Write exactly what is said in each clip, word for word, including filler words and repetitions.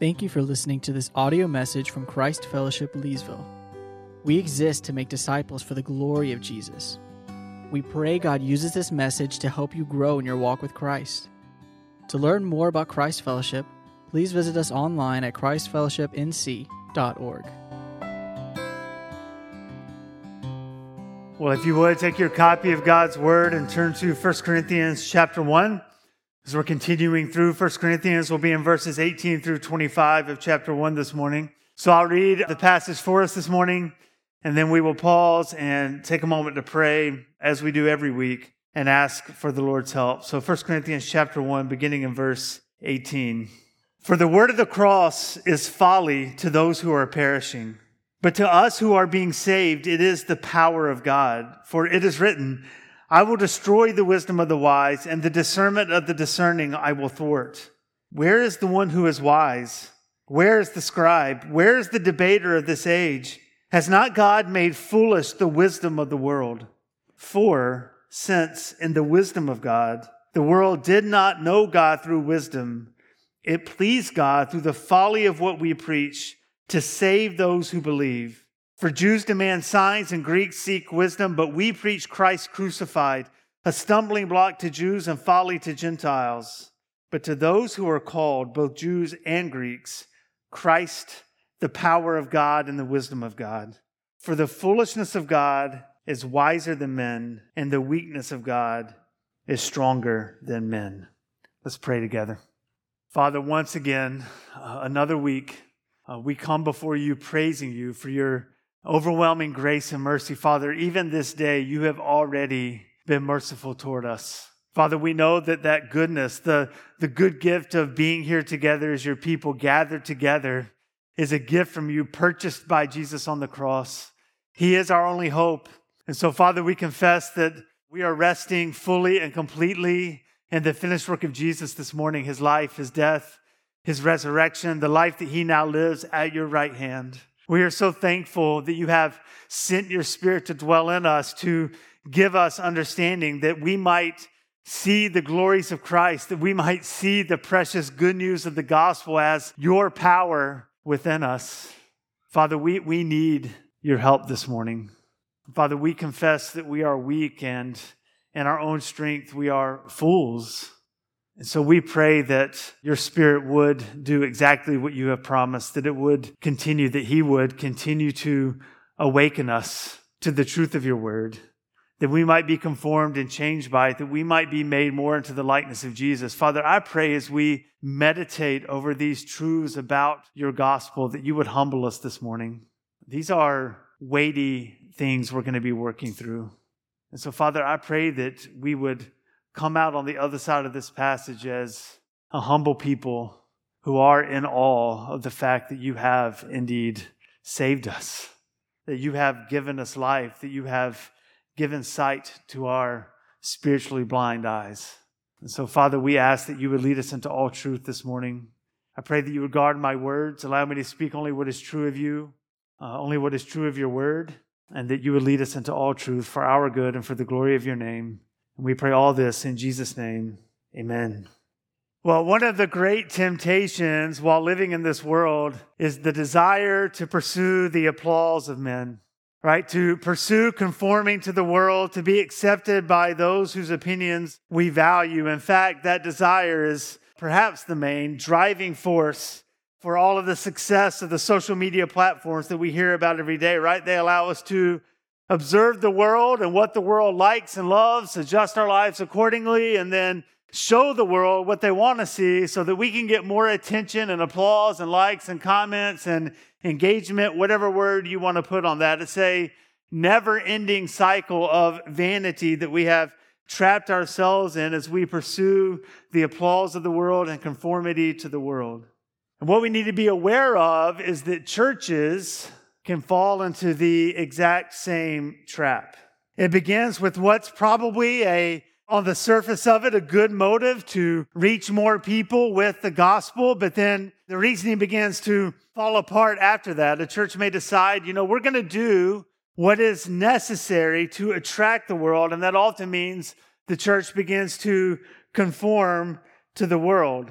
Thank you for listening to this audio message from Christ Fellowship Leesville. We exist to make disciples for the glory of Jesus. We pray God uses this message to help you grow in your walk with Christ. To learn more about Christ Fellowship, please visit us online at christ fellowship n c dot org. Well, if you would, take your copy of God's Word and turn to First Corinthians chapter one. As we're continuing through First Corinthians, we'll be in verses eighteen through twenty-five of chapter one this morning. So I'll read the passage for us this morning, and then we will pause and take a moment to pray, as we do every week, and ask for the Lord's help. So First Corinthians chapter one, beginning in verse eighteen. For the word of the cross is folly to those who are perishing, but to us who are being saved, it is the power of God. For it is written, I will destroy the wisdom of the wise, and the discernment of the discerning I will thwart. Where is the one who is wise? Where is the scribe? Where is the debater of this age? Has not God made foolish the wisdom of the world? For since in the wisdom of God, the world did not know God through wisdom, it pleased God through the folly of what we preach to save those who believe. For Jews demand signs and Greeks seek wisdom, but we preach Christ crucified, a stumbling block to Jews and folly to Gentiles. But to those who are called, both Jews and Greeks, Christ, the power of God and the wisdom of God. For the foolishness of God is wiser than men, and the weakness of God is stronger than men. Let's pray together. Father, once again, uh, another week, uh, we come before you praising you for your overwhelming grace and mercy. Father, even this day, you have already been merciful toward us. Father, we know that that goodness, the, the good gift of being here together as your people gathered together, is a gift from you purchased by Jesus on the cross. He is our only hope. And so, Father, we confess that we are resting fully and completely in the finished work of Jesus this morning, his life, his death, his resurrection, the life that he now lives at your right hand. We are so thankful that you have sent your Spirit to dwell in us, to give us understanding that we might see the glories of Christ, that we might see the precious good news of the gospel as your power within us. Father, we, we need your help this morning. Father, we confess that we are weak and in our own strength we are fools. And so we pray that your Spirit would do exactly what you have promised, that it would continue, that he would continue to awaken us to the truth of your word, that we might be conformed and changed by it, that we might be made more into the likeness of Jesus. Father, I pray as we meditate over these truths about your gospel, that you would humble us this morning. These are weighty things we're going to be working through. And so, Father, I pray that we would come out on the other side of this passage as a humble people who are in awe of the fact that you have indeed saved us, that you have given us life, that you have given sight to our spiritually blind eyes. And so, Father, we ask that you would lead us into all truth this morning. I pray that you would guard my words, allow me to speak only what is true of you, uh, only what is true of your word, and that you would lead us into all truth for our good and for the glory of your name. And we pray all this in Jesus' name. Amen. Well, one of the great temptations while living in this world is the desire to pursue the applause of men, right? To pursue conforming to the world, to be accepted by those whose opinions we value. In fact, that desire is perhaps the main driving force for all of the success of the social media platforms that we hear about every day, right? They allow us to observe the world and what the world likes and loves, adjust our lives accordingly, and then show the world what they want to see so that we can get more attention and applause and likes and comments and engagement, whatever word you want to put on that. It's a never-ending cycle of vanity that we have trapped ourselves in as we pursue the applause of the world and conformity to the world. And what we need to be aware of is that churches can fall into the exact same trap. It begins with what's probably a, on the surface of it, a good motive to reach more people with the gospel, but then the reasoning begins to fall apart after that. A church may decide, you know, we're going to do what is necessary to attract the world, and that often means the church begins to conform to the world.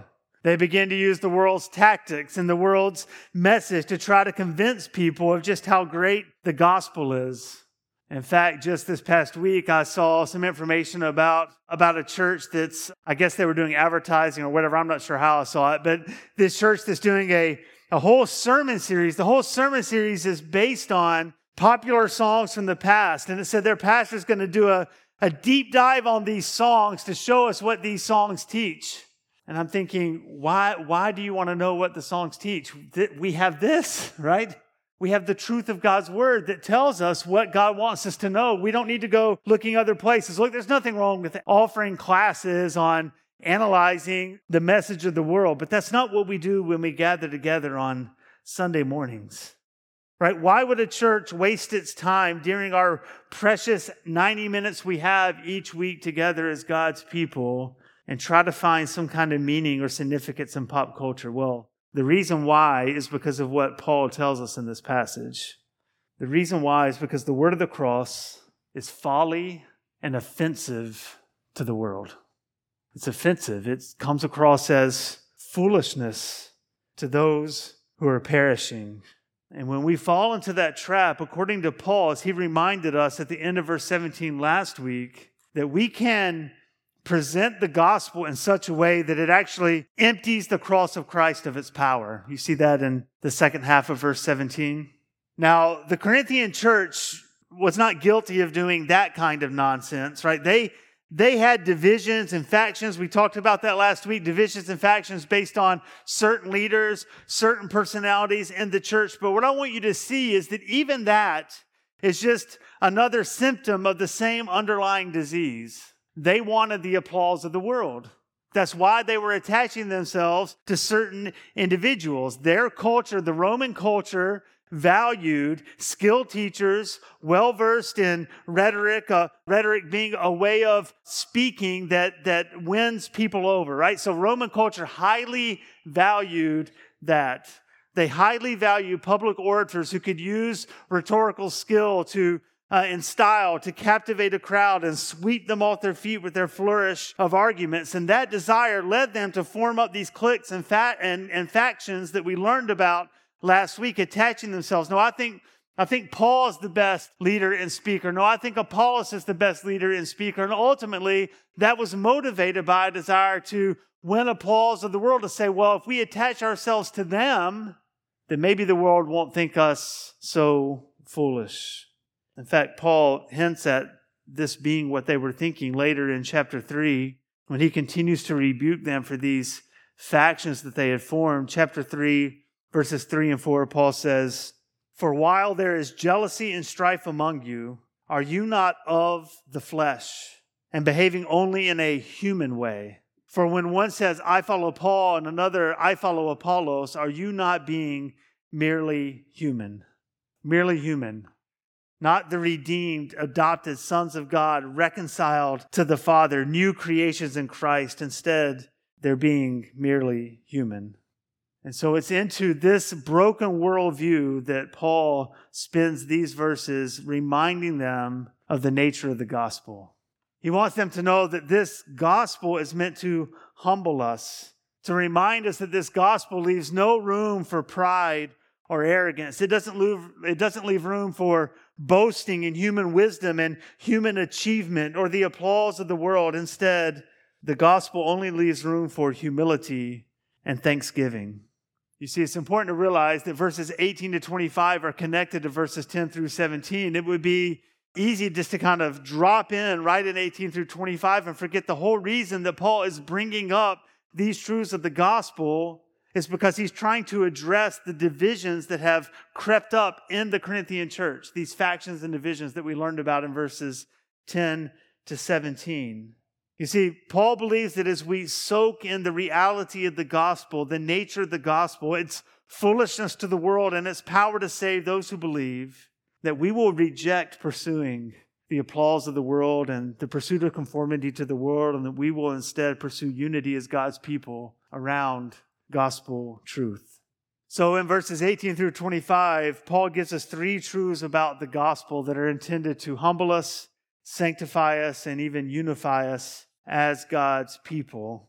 They begin to use the world's tactics and the world's message to try to convince people of just how great the gospel is. In fact, just this past week, I saw some information about, about a church that's, I guess they were doing advertising or whatever. I'm not sure how I saw it, but this church that's doing a, a whole sermon series. The whole sermon series is based on popular songs from the past. And it said their pastor's going to do a, a deep dive on these songs to show us what these songs teach. And I'm thinking, why, why do you want to know what the songs teach? We have this, right? We have the truth of God's word that tells us what God wants us to know. We don't need to go looking other places. Look, there's nothing wrong with offering classes on analyzing the message of the world, but that's not what we do when we gather together on Sunday mornings, right? Why would a church waste its time during our precious ninety minutes we have each week together as God's people and try to find some kind of meaning or significance in pop culture? Well, the reason why is because of what Paul tells us in this passage. The reason why is because the word of the cross is folly and offensive to the world. It's offensive. It comes across as foolishness to those who are perishing. And when we fall into that trap, according to Paul, as he reminded us at the end of verse seventeen last week, that we can present the gospel in such a way that it actually empties the cross of Christ of its power. You see that in the second half of verse seventeen. Now, the Corinthian church was not guilty of doing that kind of nonsense, right? They, they had divisions and factions. We talked about that last week, divisions and factions based on certain leaders, certain personalities in the church. But what I want you to see is that even that is just another symptom of the same underlying disease. They wanted the applause of the world. That's why they were attaching themselves to certain individuals. Their culture, the Roman culture, valued skilled teachers, well-versed in rhetoric, uh, rhetoric being a way of speaking that, that wins people over, right? So Roman culture highly valued that. They highly valued public orators who could use rhetorical skill to Uh, in style to captivate a crowd and sweep them off their feet with their flourish of arguments. And that desire led them to form up these cliques and, fa- and, and factions that we learned about last week, attaching themselves. No, I think, I think Paul is the best leader and speaker. No, I think Apollos is the best leader and speaker. And ultimately, that was motivated by a desire to win applause of the world, to say, well, if we attach ourselves to them, then maybe the world won't think us so foolish. In fact, Paul hints at this being what they were thinking later in chapter three, when he continues to rebuke them for these factions that they had formed. Chapter three, verses three and four, Paul says, "For while there is jealousy and strife among you, are you not of the flesh and behaving only in a human way? For when one says, I follow Paul, and another, I follow Apollos, are you not being merely human?" Merely human. Not the redeemed, adopted sons of God, reconciled to the Father, new creations in Christ. Instead, they're being merely human. And so it's into this broken worldview that Paul spends these verses reminding them of the nature of the gospel. He wants them to know that this gospel is meant to humble us, to remind us that this gospel leaves no room for pride or arrogance. It doesn't leave, it doesn't leave room for boasting in human wisdom and human achievement or the applause of the world. Instead, the gospel only leaves room for humility and thanksgiving. You see, it's important to realize that verses eighteen to twenty-five are connected to verses ten through seventeen. It would be easy just to kind of drop in right in eighteen through twenty-five and forget the whole reason that Paul is bringing up these truths of the gospel is because he's trying to address the divisions that have crept up in the Corinthian church, these factions and divisions that we learned about in verses ten to seventeen. You see, Paul believes that as we soak in the reality of the gospel, the nature of the gospel, its foolishness to the world and its power to save those who believe, that we will reject pursuing the applause of the world and the pursuit of conformity to the world, and that we will instead pursue unity as God's people around gospel truth. So in verses eighteen through twenty-five, Paul gives us three truths about the gospel that are intended to humble us, sanctify us, and even unify us as God's people.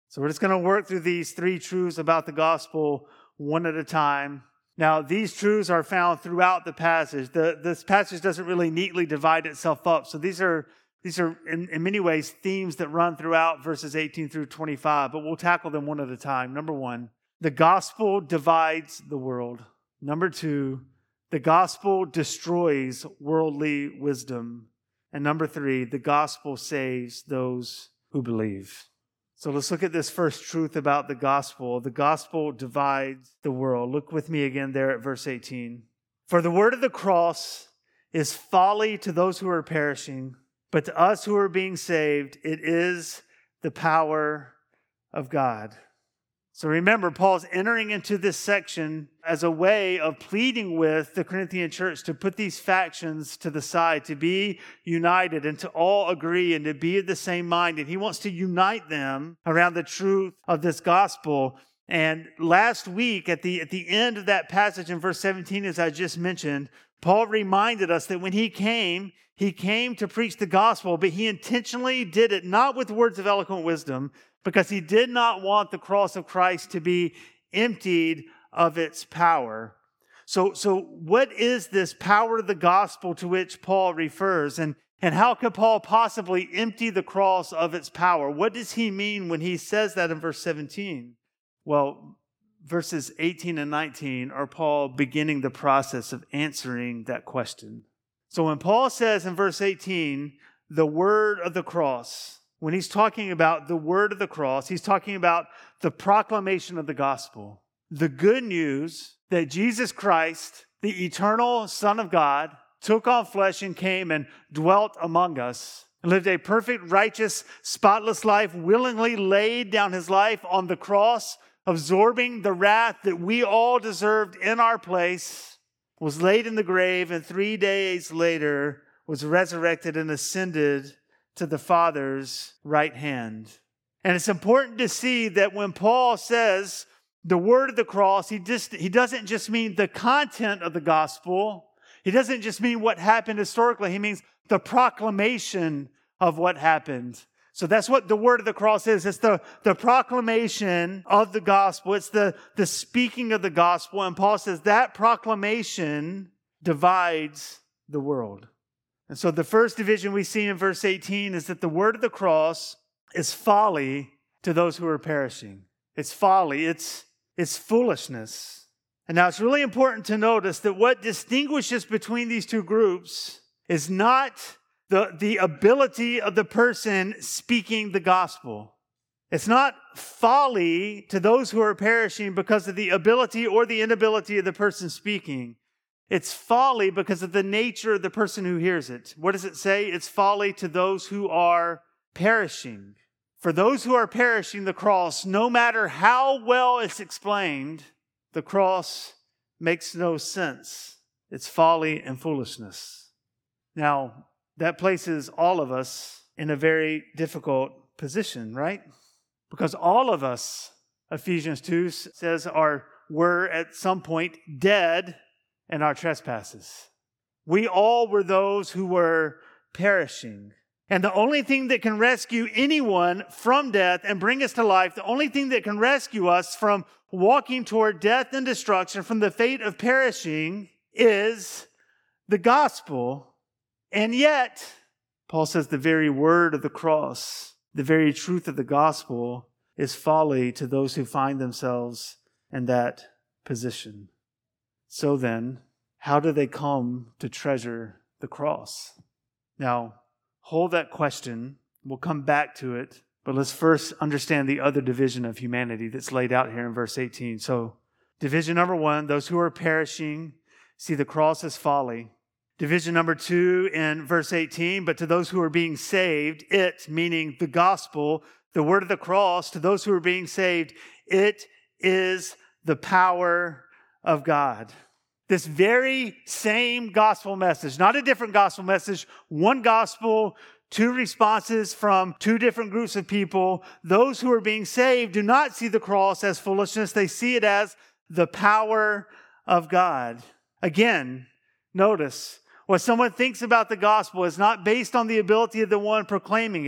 So we're just going to work through these three truths about the gospel one at a time. Now, these truths are found throughout the passage. The, this passage doesn't really neatly divide itself up. So these are, these are in, in many ways, themes that run throughout verses eighteen through twenty-five, but we'll tackle them one at a time. Number one, the gospel divides the world. Number two, the gospel destroys worldly wisdom. And number three, the gospel saves those who believe. So let's look at this first truth about the gospel. The gospel divides the world. Look with me again there at verse eighteen. For the word of the cross is folly to those who are perishing, but to us who are being saved, it is the power of God. So remember, Paul's entering into this section as a way of pleading with the Corinthian church to put these factions to the side, to be united and to all agree and to be of the same mind. And he wants to unite them around the truth of this gospel. And last week, at the, at the end of that passage in verse seventeen, as I just mentioned, Paul reminded us that when he came, he came to preach the gospel, but he intentionally did it not with words of eloquent wisdom, because he did not want the cross of Christ to be emptied of its power. So, so what is this power of the gospel to which Paul refers? And, and how could Paul possibly empty the cross of its power? What does he mean when he says that in verse seventeen? Well, verses eighteen and nineteen are Paul beginning the process of answering that question. So when Paul says in verse eighteen, the word of the cross, when he's talking about the word of the cross, he's talking about the proclamation of the gospel. The good news that Jesus Christ, the eternal Son of God, took on flesh and came and dwelt among us, and lived a perfect, righteous, spotless life, willingly laid down his life on the cross, absorbing the wrath that we all deserved in our place, was laid in the grave, and three days later was resurrected and ascended to the Father's right hand. And it's important to see that when Paul says the word of the cross, he just he doesn't just mean the content of the gospel. He doesn't just mean what happened historically. He means the proclamation of what happened. So that's what the word of the cross is. It's the, the proclamation of the gospel. It's the, the speaking of the gospel. And Paul says that proclamation divides the world. And so the first division we see in verse eighteen is that the word of the cross is folly to those who are perishing. It's folly. It's, it's foolishness. And now it's really important to notice that what distinguishes between these two groups is not the, the ability of the person speaking the gospel. It's not folly to those who are perishing because of the ability or the inability of the person speaking. It's folly because of the nature of the person who hears it. What does it say? It's folly to those who are perishing. For those who are perishing, the cross, no matter how well it's explained, the cross makes no sense. It's folly and foolishness. Now, that places all of us in a very difficult position, right? Because all of us, Ephesians two says, are were at some point dead in our trespasses. We all were those who were perishing. And the only thing that can rescue anyone from death and bring us to life, the only thing that can rescue us from walking toward death and destruction, from the fate of perishing, is the gospel. And yet, Paul says the very word of the cross, the very truth of the gospel, is folly to those who find themselves in that position. So then, how do they come to treasure the cross? Now, hold that question. We'll come back to it. But let's first understand the other division of humanity that's laid out here in verse eighteen. So, division number one, those who are perishing see the cross as folly. Division number two in verse eighteen, but to those who are being saved, it, meaning the gospel, the word of the cross, to those who are being saved, it is the power of God. This very same gospel message, not a different gospel message, one gospel, two responses from two different groups of people. Those who are being saved do not see the cross as foolishness. They see it as the power of God. Again, notice, what someone thinks about the gospel is not based on the ability of the one proclaiming it.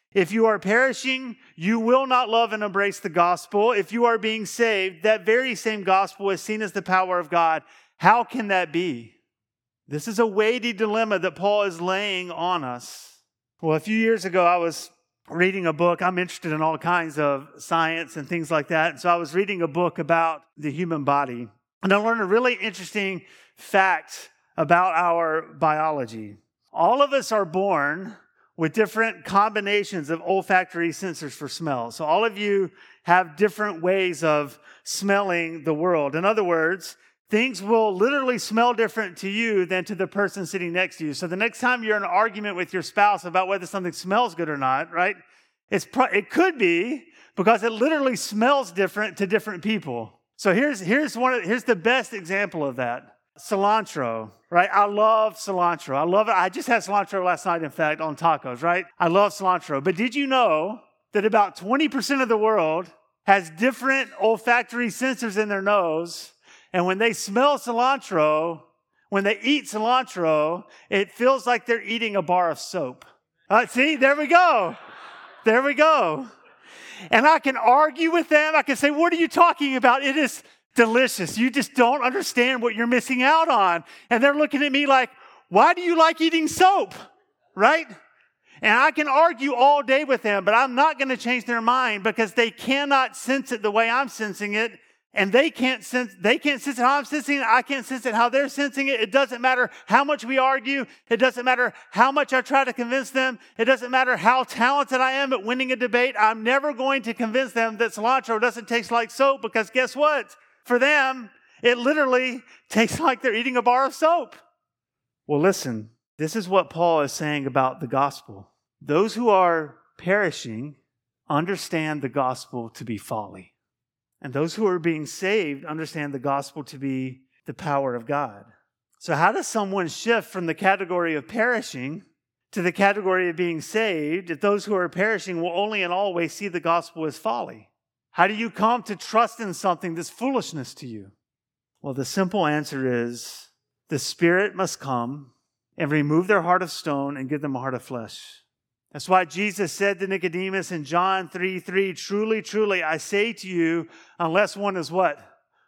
If you are perishing, you will not love and embrace the gospel. If you are being saved, that very same gospel is seen as the power of God. How can that be? This is a weighty dilemma that Paul is laying on us. Well, a few years ago, I was reading a book. I'm interested in all kinds of science and things like that. And so I was reading a book about the human body. And I learned a really interesting fact about our biology. All of us are born with different combinations of olfactory sensors for smell. So all of you have different ways of smelling the world. In other words, things will literally smell different to you than to the person sitting next to you. So the next time you're in an argument with your spouse about whether something smells good or not, right? It's pro- it could be because it literally smells different to different people. So here's here's one of, here's the best example of that. Cilantro, right? I love cilantro. I love it. I just had cilantro last night, in fact, on tacos, right? I love cilantro. But did you know that about twenty percent of the world has different olfactory sensors in their nose? And when they smell cilantro, when they eat cilantro, it feels like they're eating a bar of soap. Uh, see, there we go. There we go. And I can argue with them. I can say, what are you talking about? It is delicious. You just don't understand what you're missing out on. And they're looking at me like, why do you like eating soap? Right? And I can argue all day with them, but I'm not going to change their mind because they cannot sense it the way I'm sensing it. And they can't sense, they can't sense it how I'm sensing it. I can't sense it how they're sensing it. It doesn't matter how much we argue. It doesn't matter how much I try to convince them. It doesn't matter how talented I am at winning a debate. I'm never going to convince them that cilantro doesn't taste like soap because guess what? For them, it literally tastes like they're eating a bar of soap. Well, listen, this is what Paul is saying about the gospel. Those who are perishing understand the gospel to be folly. And those who are being saved understand the gospel to be the power of God. So how does someone shift from the category of perishing to the category of being saved if those who are perishing will only and always see the gospel as folly? How do you come to trust in something that's foolishness to you? Well, the simple answer is the Spirit must come and remove their heart of stone and give them a heart of flesh. That's why Jesus said to Nicodemus in John three three, truly, truly, I say to you, unless one is what?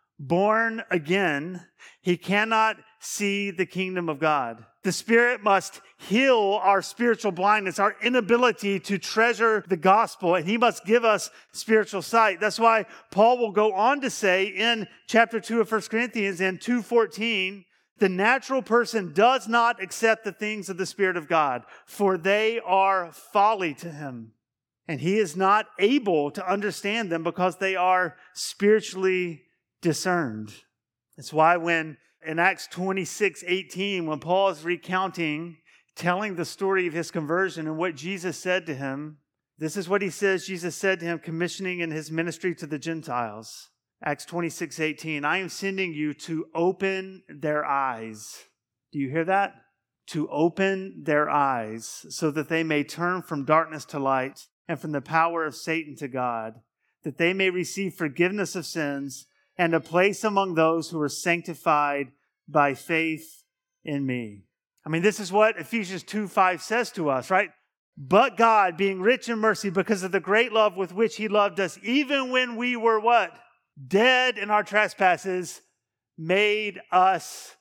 Born again, he cannot see the kingdom of God. The Spirit must heal our spiritual blindness, our inability to treasure the gospel, and he must give us spiritual sight. That's why Paul will go on to say in chapter two of First Corinthians in two fourteen, the natural person does not accept the things of the Spirit of God, for they are folly to him. And he is not able to understand them because they are spiritually discerned. That's why when in Acts twenty-six eighteen, when Paul is recounting, telling the story of his conversion and what Jesus said to him, this is what he says Jesus said to him, commissioning in his ministry to the Gentiles. Acts twenty-six eighteen, I am sending you to open their eyes. Do you hear that? To open their eyes so that they may turn from darkness to light and from the power of Satan to God, that they may receive forgiveness of sins and a place among those who are sanctified by faith in me. I mean, this is what Ephesians two five says to us, right? But God, being rich in mercy because of the great love with which he loved us, even when we were what? Dead in our trespasses, made us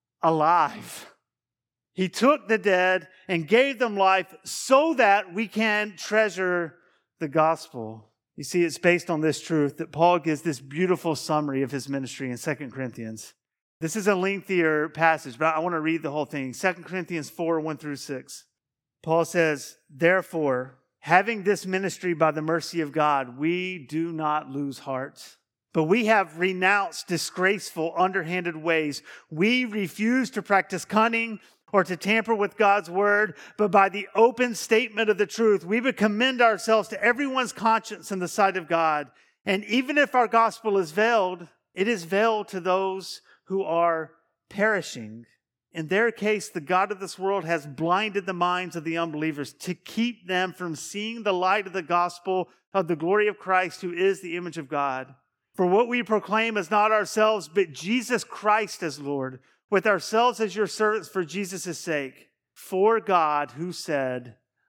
alive. He took the dead and gave them life so that we can treasure the gospel. You see, it's based on this truth that Paul gives this beautiful summary of his ministry in Second Corinthians. This is a lengthier passage, but I want to read the whole thing. Second Corinthians four, one through six. Paul says, therefore, having this ministry by the mercy of God, we do not lose heart. But we have renounced disgraceful, underhanded ways. We refuse to practice cunning or to tamper with God's word, but by the open statement of the truth, we would commend ourselves to everyone's conscience in the sight of God. And even if our gospel is veiled, it is veiled to those who are perishing. In their case, the God of this world has blinded the minds of the unbelievers to keep them from seeing the light of the gospel of the glory of Christ, who is the image of God. For what we proclaim is not ourselves, but Jesus Christ as Lord, with ourselves as your servants for Jesus' sake. For God, who said,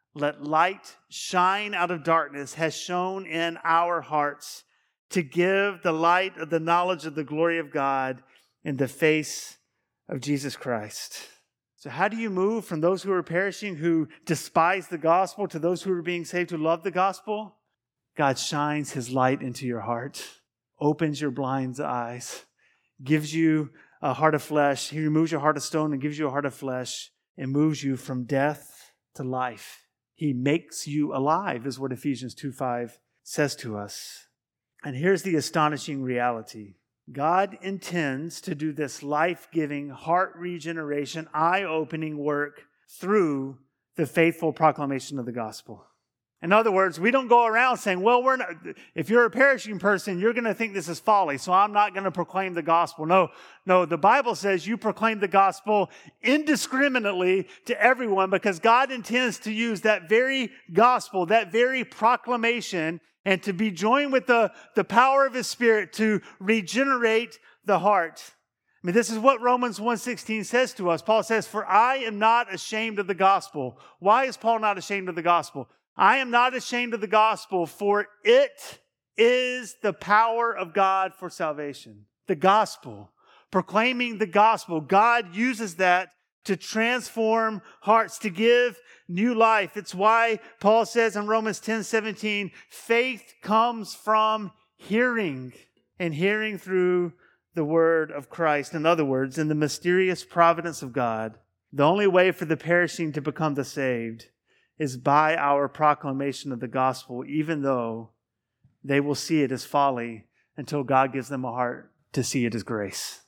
let light shine out of darkness, has shone in our hearts to give the light of the knowledge of the glory of God in the face of Jesus Christ. So how do you move from those who are perishing, who despise the gospel, to those who are being saved, who love the gospel? God shines his light into your heart, opens your blind eyes, gives you a heart of flesh. He removes your heart of stone and gives you a heart of flesh and moves you from death to life. He makes you alive, is what Ephesians two five says to us. And here's the astonishing reality. God intends to do this life-giving, heart regeneration, eye-opening work through the faithful proclamation of the gospel. In other words, we don't go around saying, well, we're not, if you're a perishing person, you're going to think this is folly, so I'm not going to proclaim the gospel. No, no, the Bible says you proclaim the gospel indiscriminately to everyone because God intends to use that very gospel, that very proclamation, and to be joined with the, the power of his Spirit to regenerate the heart. I mean, this is what Romans one sixteen says to us. Paul says, for I am not ashamed of the gospel. Why is Paul not ashamed of the gospel? I am not ashamed of the gospel, for it is the power of God for salvation. The gospel, proclaiming the gospel, God uses that to transform hearts, to give new life. It's why Paul says in Romans ten seventeen, faith comes from hearing, and hearing through the word of Christ. In other words, in the mysterious providence of God, the only way for the perishing to become the saved is by our proclamation of the gospel, even though they will see it as folly until God gives them a heart to see it as grace.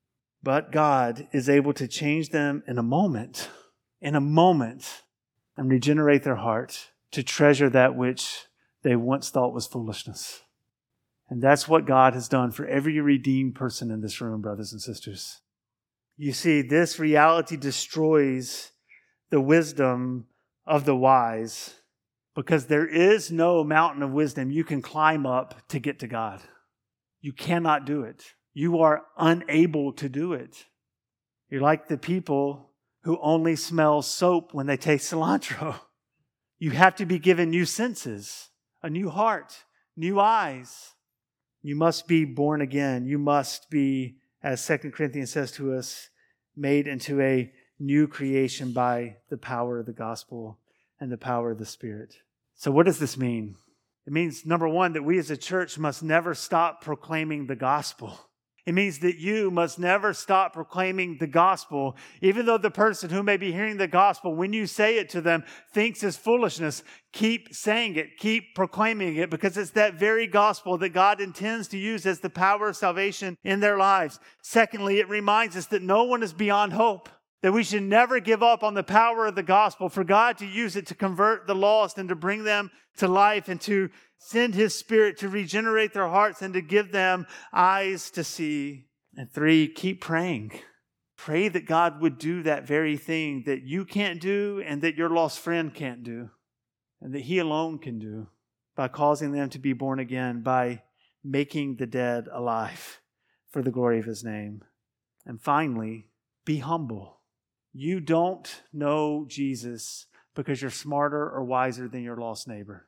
But God is able to change them in a moment, in a moment, and regenerate their heart to treasure that which they once thought was foolishness. And that's what God has done for every redeemed person in this room, brothers and sisters. You see, this reality destroys the wisdom of the wise, because there is no mountain of wisdom you can climb up to get to God. You cannot do it. You are unable to do it. You're like the people who only smell soap when they taste cilantro. You have to be given new senses, a new heart, new eyes. You must be born again. You must be, as Second Corinthians says to us, made into a new creation by the power of the gospel and the power of the Spirit. So what does this mean? It means, number one, that we as a church must never stop proclaiming the gospel. It means that you must never stop proclaiming the gospel, even though the person who may be hearing the gospel, when you say it to them, thinks it's foolishness. Keep saying it. Keep proclaiming it, because it's that very gospel that God intends to use as the power of salvation in their lives. Secondly, it reminds us that no one is beyond hope, that we should never give up on the power of the gospel, for God to use it to convert the lost and to bring them to life and to send his Spirit to regenerate their hearts and to give them eyes to see. And three, keep praying. Pray that God would do that very thing that you can't do and that your lost friend can't do, and that he alone can do, by causing them to be born again, by making the dead alive for the glory of his name. And finally, be humble. You don't know Jesus because you're smarter or wiser than your lost neighbor.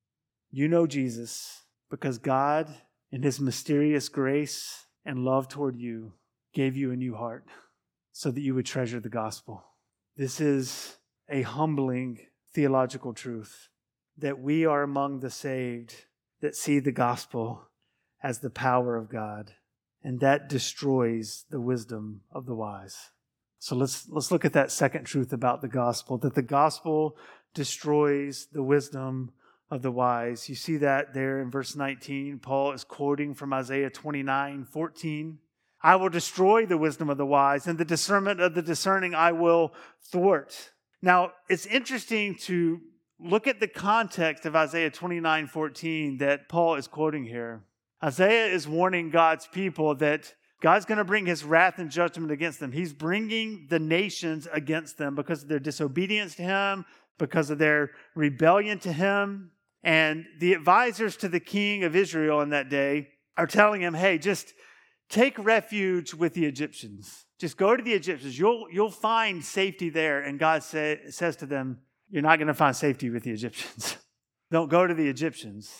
You know Jesus because God, in his mysterious grace and love toward you, gave you a new heart so that you would treasure the gospel. This is a humbling theological truth, that we are among the saved that see the gospel as the power of God, and that destroys the wisdom of the wise. So let's let's look at that second truth about the gospel, that the gospel destroys the wisdom of the wise. You see that there in verse nineteen. Paul is quoting from Isaiah twenty-nine fourteen. I will destroy the wisdom of the wise, and the discernment of the discerning I will thwart. Now, it's interesting to look at the context of Isaiah twenty-nine fourteen that Paul is quoting here. Isaiah is warning God's people that God's going to bring his wrath and judgment against them. He's bringing the nations against them because of their disobedience to him, because of their rebellion to him. And the advisors to the king of Israel in that day are telling him, hey, just take refuge with the Egyptians. Just go to the Egyptians. You'll, you'll find safety there. And God say, says to them, you're not going to find safety with the Egyptians. Don't go to the Egyptians.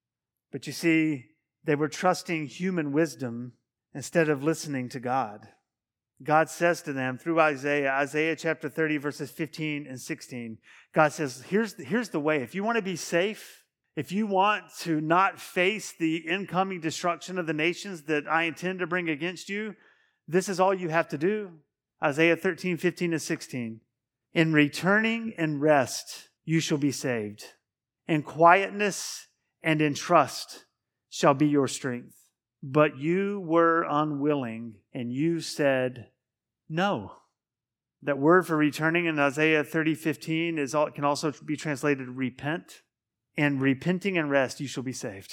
But you see, they were trusting human wisdom instead of listening to God. God says to them through Isaiah, Isaiah chapter thirty, verses fifteen and sixteen, God says, here's, here's the way. If you want to be safe, if you want to not face the incoming destruction of the nations that I intend to bring against you, this is all you have to do. Isaiah thirteen, fifteen and sixteen. In returning and rest, you shall be saved. In quietness and in trust shall be your strength. But you were unwilling, and you said, no. That word for returning in Isaiah thirty, fifteen is all, can also be translated repent. And repenting and rest, you shall be saved.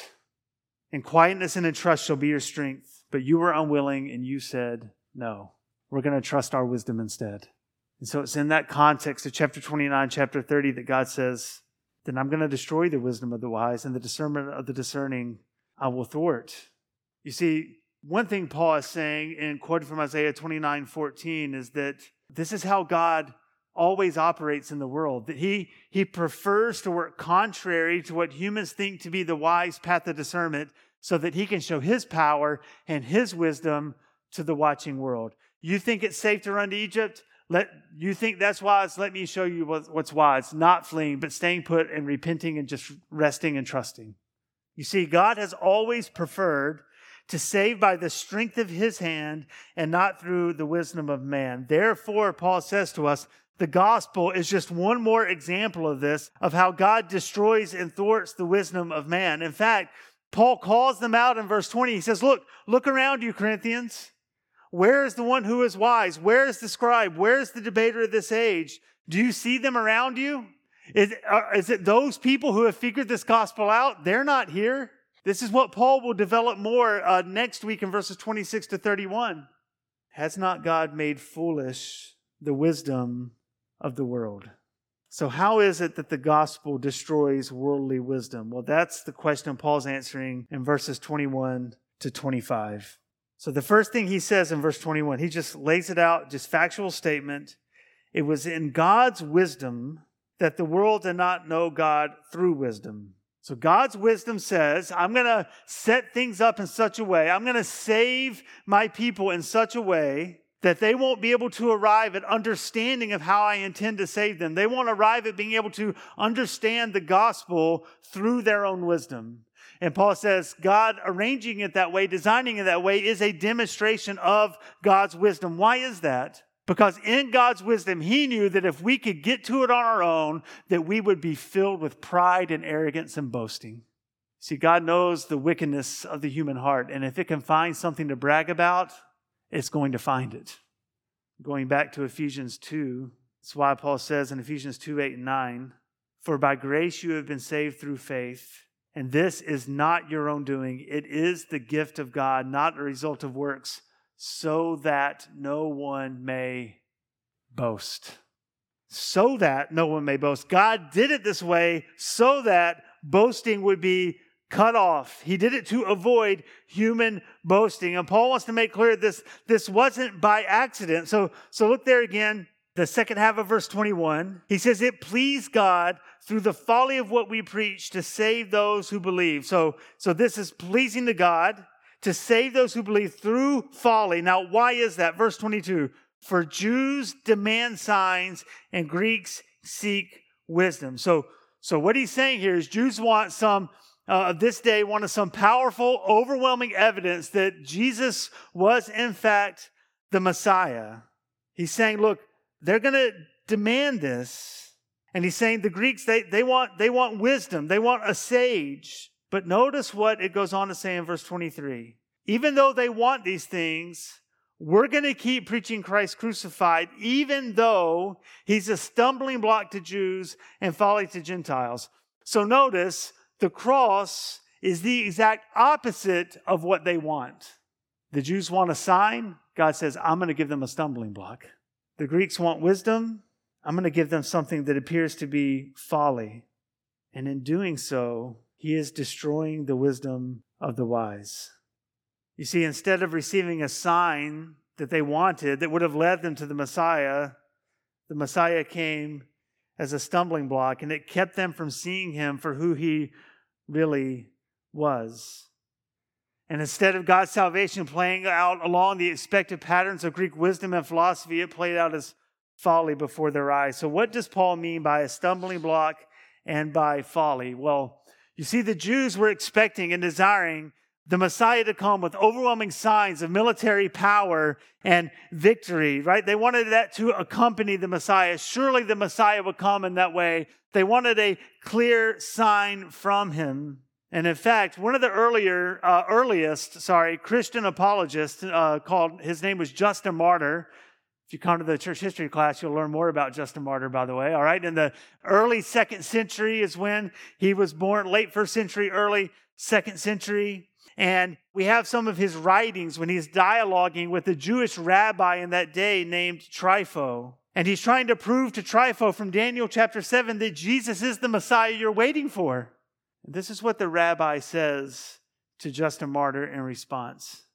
In quietness and in trust shall be your strength. But you were unwilling, and you said, no. We're going to trust our wisdom instead. And so it's in that context of chapter twenty-nine, chapter thirty, that God says, then I'm going to destroy the wisdom of the wise, and the discernment of the discerning I will thwart. You see, one thing Paul is saying, and quoted from Isaiah twenty-nine, fourteen, is that this is how God always operates in the world. That he, he prefers to work contrary to what humans think to be the wise path of discernment so that he can show his power and his wisdom to the watching world. You think it's safe to run to Egypt? Let you think that's wise? Let me show you what, what's wise. Not fleeing, but staying put and repenting and just resting and trusting. You see, God has always preferred to save by the strength of his hand and not through the wisdom of man. Therefore, Paul says to us, the gospel is just one more example of this, of how God destroys and thwarts the wisdom of man. In fact, Paul calls them out in verse twenty. He says, look, look around you, Corinthians. Where is the one who is wise? Where is the scribe? Where is the debater of this age? Do you see them around you? Is, uh, is it those people who have figured this gospel out? They're not here. This is what Paul will develop more uh, next week in verses twenty-six to thirty-one. Has not God made foolish the wisdom of the world? So how is it that the gospel destroys worldly wisdom? Well, that's the question Paul's answering in verses twenty-one to twenty-five. So the first thing he says in verse twenty-one, he just lays it out, just factual statement. It was in God's wisdom that the world did not know God through wisdom. So God's wisdom says, I'm going to set things up in such a way, I'm going to save my people in such a way that they won't be able to arrive at understanding of how I intend to save them. They won't arrive at being able to understand the gospel through their own wisdom. And Paul says, God arranging it that way, designing it that way, is a demonstration of God's wisdom. Why is that? Because in God's wisdom, he knew that if we could get to it on our own, that we would be filled with pride and arrogance and boasting. See, God knows the wickedness of the human heart. And if it can find something to brag about, it's going to find it. Going back to Ephesians two, that's why Paul says in Ephesians two, eight, and nine, for by grace you have been saved through faith, and this is not your own doing. It is the gift of God, not a result of works, so that no one may boast. So that no one may boast. God did it this way so that boasting would be cut off. He did it to avoid human boasting. And Paul wants to make clear this, this wasn't by accident. So, so look there again, the second half of verse twenty-one. He says, it pleased God through the folly of what we preach to save those who believe. So, so this is pleasing to God to save those who believe through folly. Now, why is that? Verse twenty-two, for Jews demand signs and Greeks seek wisdom. So, so what he's saying here is Jews want some Uh, of this day wanted some powerful, overwhelming evidence that Jesus was, in fact, the Messiah. He's saying, look, they're going to demand this. And he's saying the Greeks, they, they, want, they want wisdom. They want a sage. But notice what it goes on to say in verse twenty-three. Even though they want these things, we're going to keep preaching Christ crucified, even though he's a stumbling block to Jews and folly to Gentiles. So notice, the cross is the exact opposite of what they want. The Jews want a sign. God says, I'm going to give them a stumbling block. The Greeks want wisdom. I'm going to give them something that appears to be folly. And in doing so, he is destroying the wisdom of the wise. You see, instead of receiving a sign that they wanted that would have led them to the Messiah, the Messiah came as a stumbling block, and it kept them from seeing him for who he really was. And instead of God's salvation playing out along the expected patterns of Greek wisdom and philosophy, it played out as folly before their eyes. So what does Paul mean by a stumbling block and by folly? Well, you see, the Jews were expecting and desiring the Messiah to come with overwhelming signs of military power and victory, right? They wanted that to accompany the Messiah. Surely the Messiah would come in that way. They wanted a clear sign from him. And in fact, one of the earlier, uh, earliest, sorry, Christian apologists uh, called, his name was Justin Martyr. If you come to the church history class, you'll learn more about Justin Martyr, by the way. All right. In the early second century is when he was born, late first century, early second century. And we have some of his writings when he's dialoguing with a Jewish rabbi in that day named Trypho. And he's trying to prove to Trypho from Daniel chapter seven that Jesus is the Messiah you're waiting for. And this is what the rabbi says to Justin Martyr in response.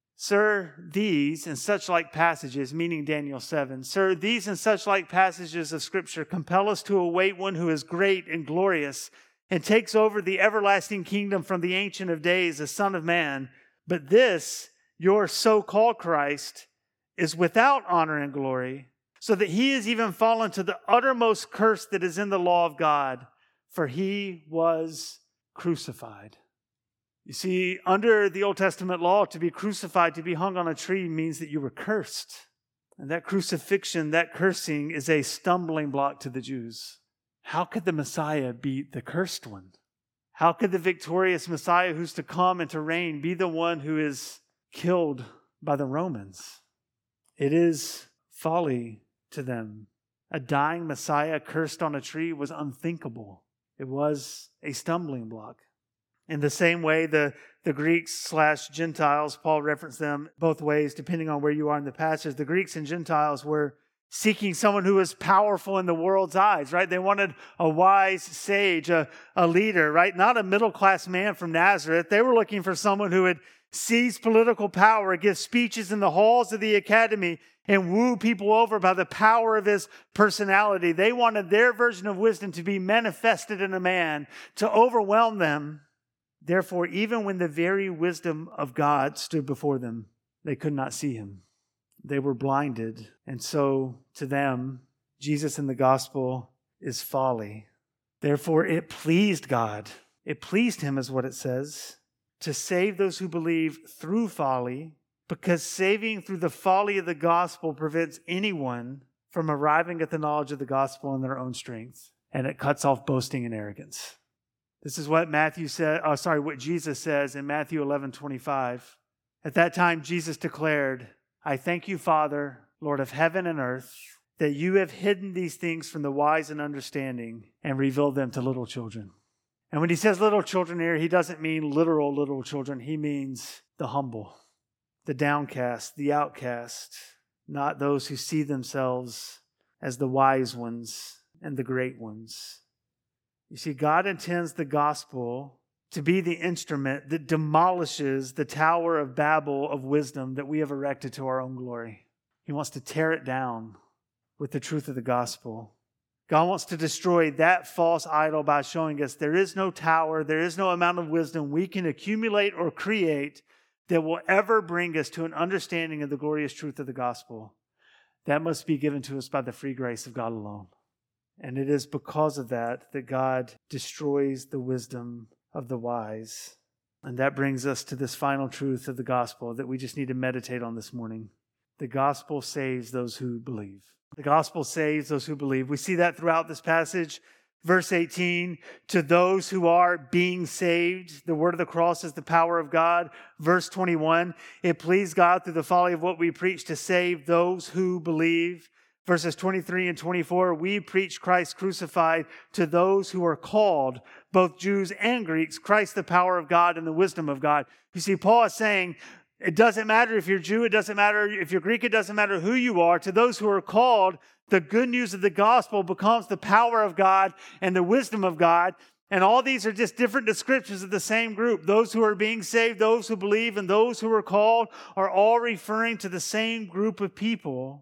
Sir, these and such like passages, meaning Daniel seven, Sir, these and such like passages of Scripture compel us to await one who is great and glorious and takes over the everlasting kingdom from the Ancient of Days, the Son of Man. But this, your so-called Christ, is without honor and glory, so that he is even fallen to the uttermost curse that is in the law of God, for he was crucified. You see, under the Old Testament law, to be crucified, to be hung on a tree, means that you were cursed. And that crucifixion, that cursing, is a stumbling block to the Jews. How could the Messiah be the cursed one? How could the victorious Messiah who's to come and to reign be the one who is killed by the Romans? It is folly to them. A dying Messiah cursed on a tree was unthinkable. It was a stumbling block. In the same way, the, the Greeks slash Gentiles, Paul referenced them both ways, depending on where you are in the passage. The Greeks and Gentiles were seeking someone who was powerful in the world's eyes, right? They wanted a wise sage, a, a leader, right? Not a middle-class man from Nazareth. They were looking for someone who would seize political power, give speeches in the halls of the academy, and woo people over by the power of his personality. They wanted their version of wisdom to be manifested in a man, to overwhelm them. Therefore, even when the very wisdom of God stood before them, they could not see him. They were blinded. And so, to them, Jesus in the gospel is folly. Therefore, it pleased God. It pleased him, is what it says, to save those who believe through folly, because saving through the folly of the gospel prevents anyone from arriving at the knowledge of the gospel in their own strength. And it cuts off boasting and arrogance. This is what Matthew said, oh, sorry, what Jesus says in Matthew eleven twenty-five. At that time, Jesus declared, I thank you, Father, Lord of heaven and earth, that you have hidden these things from the wise and understanding and revealed them to little children. And when he says little children here, he doesn't mean literal little children. He means the humble, the downcast, the outcast, not those who see themselves as the wise ones and the great ones. You see, God intends the gospel to be the instrument that demolishes the Tower of Babel of wisdom that we have erected to our own glory. He wants to tear it down with the truth of the gospel. God wants to destroy that false idol by showing us there is no tower, there is no amount of wisdom we can accumulate or create that will ever bring us to an understanding of the glorious truth of the gospel. That must be given to us by the free grace of God alone. And it is because of that that God destroys the wisdom of the wise. And that brings us to this final truth of the gospel that we just need to meditate on this morning. The gospel saves those who believe. The gospel saves those who believe. We see that throughout this passage. Verse eighteen, to those who are being saved, the word of the cross is the power of God. Verse twenty-one, it pleased God through the folly of what we preach to save those who believe. Verses twenty-three and twenty-four, we preach Christ crucified to those who are called, both Jews and Greeks, Christ the power of God and the wisdom of God. You see, Paul is saying, it doesn't matter if you're Jew, it doesn't matter if you're Greek, it doesn't matter who you are. To those who are called, the good news of the gospel becomes the power of God and the wisdom of God. And all these are just different descriptions of the same group. Those who are being saved, those who believe, and those who are called are all referring to the same group of people.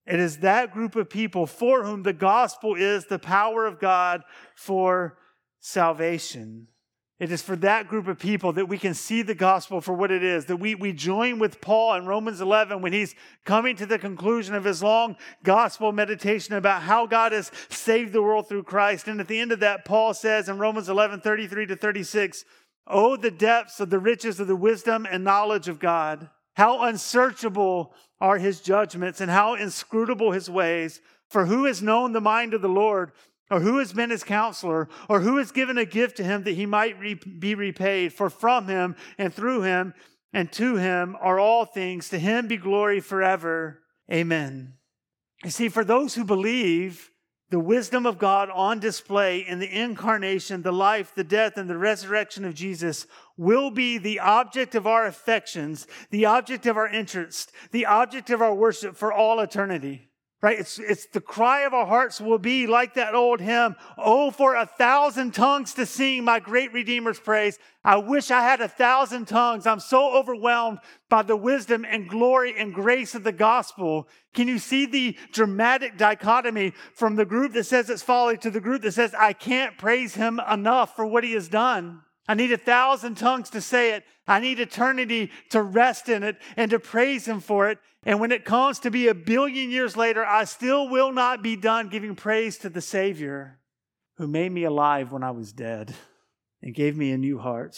It is that group of people for whom the gospel is the power of God for salvation. It is for that group of people that we can see the gospel for what it is, that we, we join with Paul in Romans eleven when he's coming to the conclusion of his long gospel meditation about how God has saved the world through Christ. And at the end of that, Paul says in Romans eleven, thirty-three to thirty-six, "Oh, the depths of the riches of the wisdom and knowledge of God! How unsearchable are his judgments and how inscrutable his ways! For who has known the mind of the Lord? Or who has been his counselor? Or who has given a gift to him that he might re- be repaid? For from him and through him and to him are all things. To him be glory forever. Amen." You see, for those who believe the wisdom of God on display in the incarnation, the life, the death, and the resurrection of Jesus will be the object of our affections, the object of our interest, the object of our worship for all eternity. Right? It's, it's the cry of our hearts will be like that old hymn, "Oh, for a thousand tongues to sing my great Redeemer's praise. I wish I had a thousand tongues. I'm so overwhelmed by the wisdom and glory and grace of the gospel." Can you see the dramatic dichotomy from the group that says it's folly to the group that says, "I can't praise him enough for what he has done. I need a thousand tongues to say it. I need eternity to rest in it and to praise him for it. And when it comes to be a billion years later, I still will not be done giving praise to the Savior who made me alive when I was dead and gave me a new heart."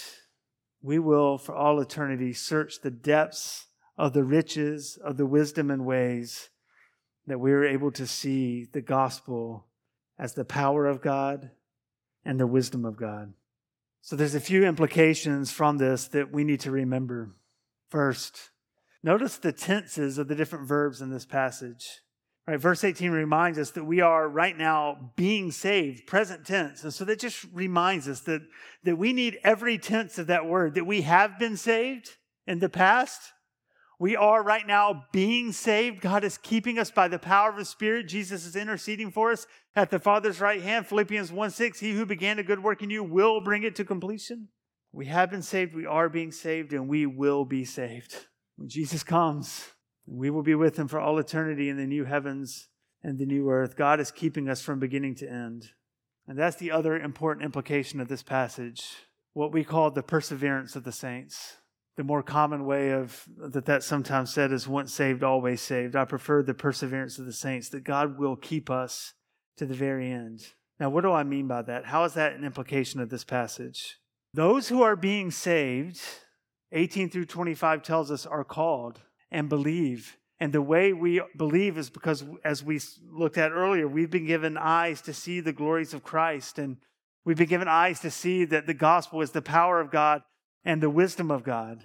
We will, for all eternity, search the depths of the riches of the wisdom and ways that we are able to see the gospel as the power of God and the wisdom of God. So there's a few implications from this that we need to remember. First, notice the tenses of the different verbs in this passage. Right, verse eighteen reminds us that we are right now being saved, present tense. And so that just reminds us that, that we need every tense of that word, that we have been saved in the past. We are right now being saved. God is keeping us by the power of His Spirit. Jesus is interceding for us at the Father's right hand. Philippians one six, "He who began a good work in you will bring it to completion." We have been saved, we are being saved, and we will be saved. When Jesus comes, we will be with Him for all eternity in the new heavens and the new earth. God is keeping us from beginning to end. And that's the other important implication of this passage, what we call the perseverance of the saints. The more common way of that that's sometimes said is once saved, always saved. I prefer the perseverance of the saints, that God will keep us to the very end. Now, what do I mean by that? How is that an implication of this passage? Those who are being saved, eighteen through twenty-five tells us, are called and believe. And the way we believe is because, as we looked at earlier, we've been given eyes to see the glories of Christ. And we've been given eyes to see that the gospel is the power of God and the wisdom of God.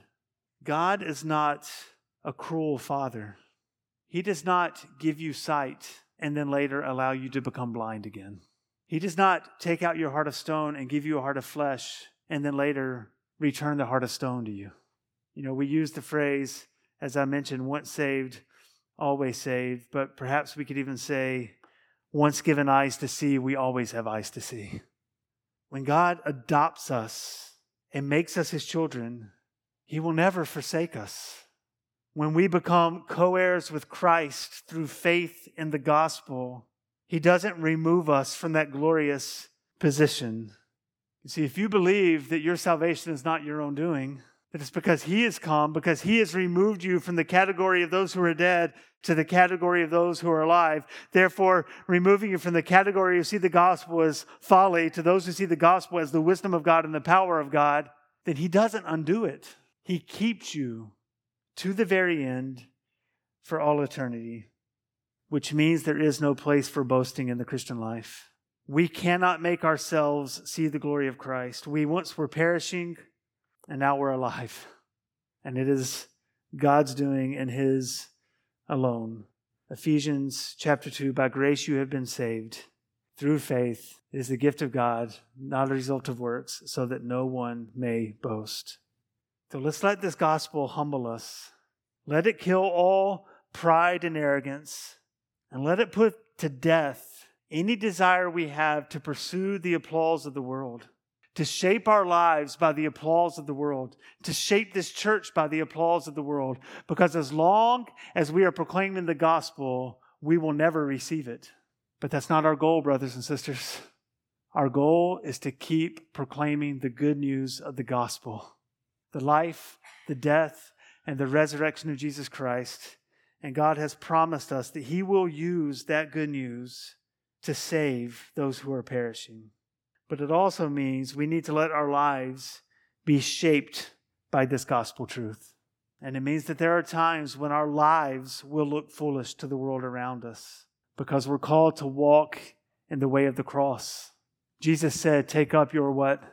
God is not a cruel father. He does not give you sight and then later allow you to become blind again. He does not take out your heart of stone and give you a heart of flesh and then later return the heart of stone to you. You know, we use the phrase, as I mentioned, once saved, always saved, but perhaps we could even say, once given eyes to see, we always have eyes to see. When God adopts us and makes us His children, He will never forsake us. When we become co-heirs with Christ through faith in the gospel, He doesn't remove us from that glorious position. You see, if you believe that your salvation is not your own doing, that it's because He has come, because He has removed you from the category of those who are dead to the category of those who are alive, therefore removing you from the category who see the gospel as folly to those who see the gospel as the wisdom of God and the power of God, then He doesn't undo it. He keeps you to the very end for all eternity, which means there is no place for boasting in the Christian life. We cannot make ourselves see the glory of Christ. We once were perishing, and now we're alive. And it is God's doing and His alone. Ephesians chapter two, by grace you have been saved through faith. It is the gift of God, not a result of works, so that no one may boast. So let's let this gospel humble us. Let it kill all pride and arrogance, and let it put to death any desire we have to pursue the applause of the world, to shape our lives by the applause of the world, to shape this church by the applause of the world. Because as long as we are proclaiming the gospel, we will never receive it. But that's not our goal, brothers and sisters. Our goal is to keep proclaiming the good news of the gospel, the life, the death, and the resurrection of Jesus Christ. And God has promised us that He will use that good news to save those who are perishing. But it also means we need to let our lives be shaped by this gospel truth. And it means that there are times when our lives will look foolish to the world around us because we're called to walk in the way of the cross. Jesus said, take up your what?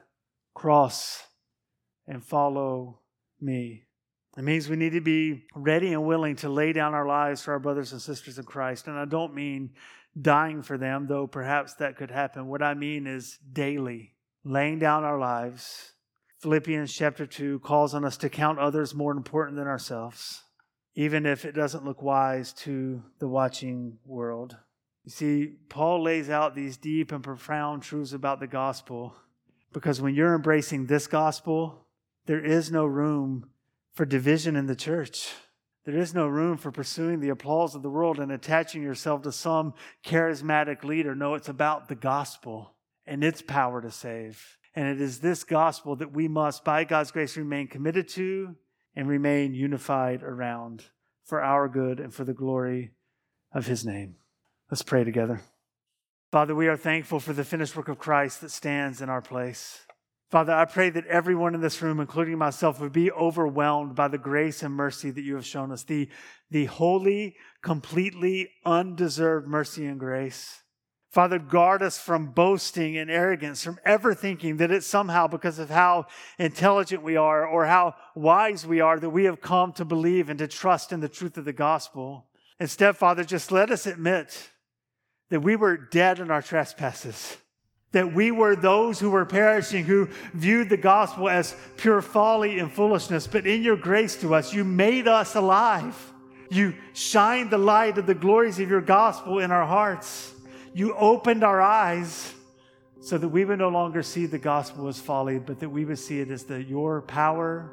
Cross and follow me. It means we need to be ready and willing to lay down our lives for our brothers and sisters in Christ. And I don't mean dying for them, though perhaps that could happen. What I mean is daily laying down our lives. Philippians chapter two calls on us to count others more important than ourselves, even if it doesn't look wise to the watching world. You see, Paul lays out these deep and profound truths about the gospel because when you're embracing this gospel, there is no room for division in the church. There is no room for pursuing the applause of the world and attaching yourself to some charismatic leader. No, it's about the gospel and its power to save. And it is this gospel that we must, by God's grace, remain committed to and remain unified around for our good and for the glory of His name. Let's pray together. Father, we are thankful for the finished work of Christ that stands in our place. Father, I pray that everyone in this room, including myself, would be overwhelmed by the grace and mercy that you have shown us, the, the holy, completely undeserved mercy and grace. Father, guard us from boasting and arrogance, from ever thinking that it's somehow because of how intelligent we are or how wise we are that we have come to believe and to trust in the truth of the gospel. Instead, Father, just let us admit that we were dead in our trespasses, that we were those who were perishing, who viewed the gospel as pure folly and foolishness. But in your grace to us, you made us alive. You shined the light of the glories of your gospel in our hearts. You opened our eyes so that we would no longer see the gospel as folly, but that we would see it as the, your power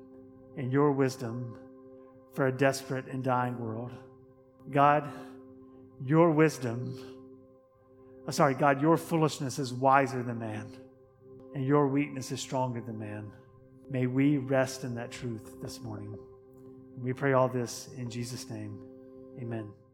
and your wisdom for a desperate and dying world. God, your wisdom, oh, sorry, God, your foolishness is wiser than man, and your weakness is stronger than man. May we rest in that truth this morning. We pray all this in Jesus' name. Amen.